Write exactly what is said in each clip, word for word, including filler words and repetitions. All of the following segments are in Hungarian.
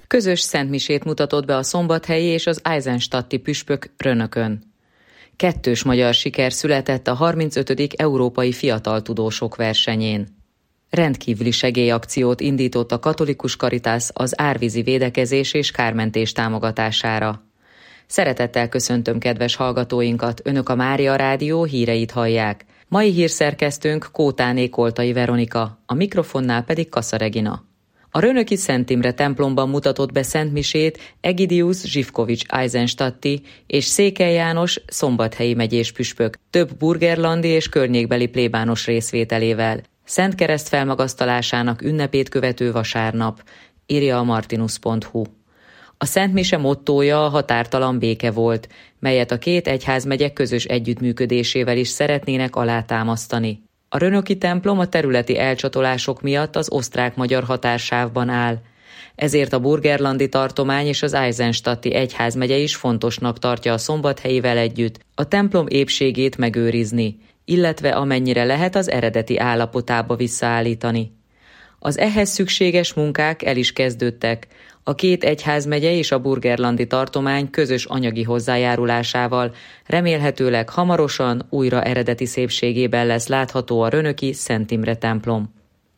Közös szentmisét mutatott be a szombathelyi és az eisenstadti püspök Rönökön. Kettős magyar siker született a harmincötödik Európai Fiatal Tudósok versenyén. Rendkívüli segélyakciót indított a Katolikus Caritas az árvízi védekezés és kármentés támogatására. Szeretettel köszöntöm kedves hallgatóinkat, Önök a Mária Rádió híreit hallják. Mai hírszerkesztőnk Kótáné Koltai Veronika, a mikrofonnál pedig Kassa Regina. A rönöki Szent Imre templomban mutatott be szentmisét Egidius Zsivkovics eisenstadti és Székely János szombathelyi megyés püspök, több burgerlandi és környékbeli plébános részvételével, Szent Kereszt felmagasztalásának ünnepét követő vasárnap, írja a martinus pont hu. A szentmise mottója a határtalan béke volt, melyet a két egyházmegye közös együttműködésével is szeretnének alátámasztani. A rönöki templom a területi elcsatolások miatt az osztrák-magyar határsávban áll. Ezért a burgerlandi tartomány és az eisenstadti egyházmegye is fontosnak tartja a szombathelyivel együtt a templom épségét megőrizni, illetve amennyire lehet az eredeti állapotába visszaállítani. Az ehhez szükséges munkák el is kezdődtek, a két egyházmegye és a burgerlandi tartomány közös anyagi hozzájárulásával remélhetőleg hamarosan újra eredeti szépségében lesz látható a rönöki Szent Imre templom.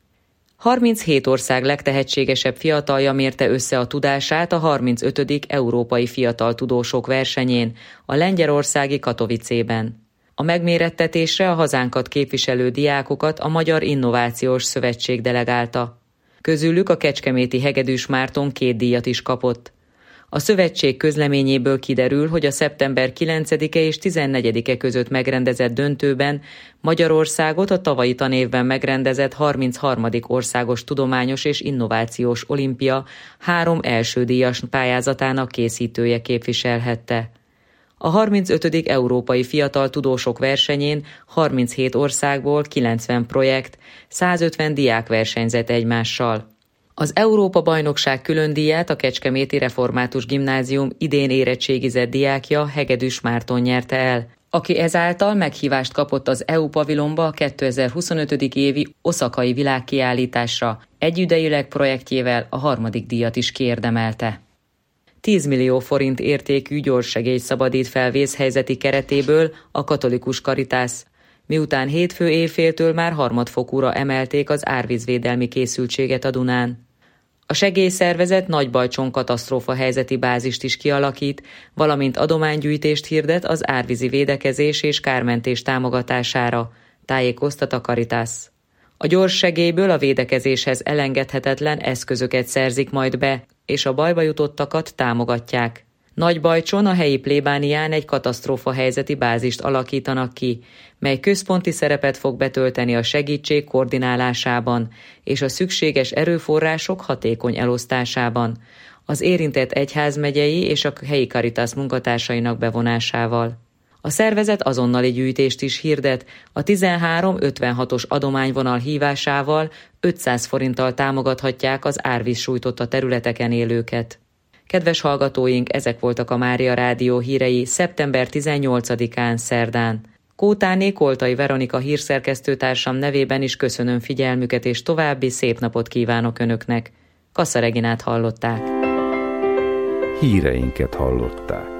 harminchét ország legtehetségesebb fiatalja mérte össze a tudását a harmincötödik Európai Fiatal Tudósok versenyén, a lengyelországi Katowicében. A megmérettetésre a hazánkat képviselő diákokat a Magyar Innovációs Szövetség delegálta. Közülük a kecskeméti Hegedűs Márton két díjat is kapott. A szövetség közleményéből kiderül, hogy a szeptember kilencedike és tizennegyedike között megrendezett döntőben Magyarországot a tavalyi tanévben megrendezett harmincharmadik Országos Tudományos és Innovációs Olimpia három első díjas pályázatának készítője képviselhette. A harmincötödik Európai Fiatal Tudósok versenyén harminchét országból kilencven projekt, százötven diák versenyzett egymással. Az Európa-bajnokság különdíját a Kecskeméti Református Gimnázium idén érettségizett diákja Hegedűs Márton nyerte el, aki ezáltal meghívást kapott az é u pavilonba a kétezer-huszonötödik évi oszakai világkiállításra, egyidejűleg projektjével a harmadik díjat is kiérdemelte. tíz millió forint értékű gyorssegélyt szabadít fel vészhelyzeti keretéből a Katolikus Caritas, miután hétfő éjféltől már harmadfokúra emelték az árvízvédelmi készültséget a Dunán. A segélyszervezet Nagybajcson katasztrófa helyzeti bázist is kialakít, valamint adománygyűjtést hirdet az árvízi védekezés és kármentés támogatására, tájékoztat a Caritas. A gyors segélyből a védekezéshez elengedhetetlen eszközöket szerzik majd be, és a bajba jutottakat támogatják. Nagybajcson a helyi plébánián egy katasztrófa helyzeti bázist alakítanak ki, mely központi szerepet fog betölteni a segítség koordinálásában és a szükséges erőforrások hatékony elosztásában, az érintett egyházmegyei és a helyi Caritas munkatársainak bevonásával. A szervezet azonnali gyűjtést is hirdet, a tizenhárom ötvenhatos adományvonal hívásával ötszáz forinttal támogathatják az árvíz sújtotta területeken élőket. Kedves hallgatóink, ezek voltak a Mária Rádió hírei szeptember tizennyolcadikán szerdán. Kótáné Koltai Veronika hírszerkesztőtársam nevében is köszönöm figyelmüket, és további szép napot kívánok Önöknek. Kassa Reginát hallották. Híreinket hallották.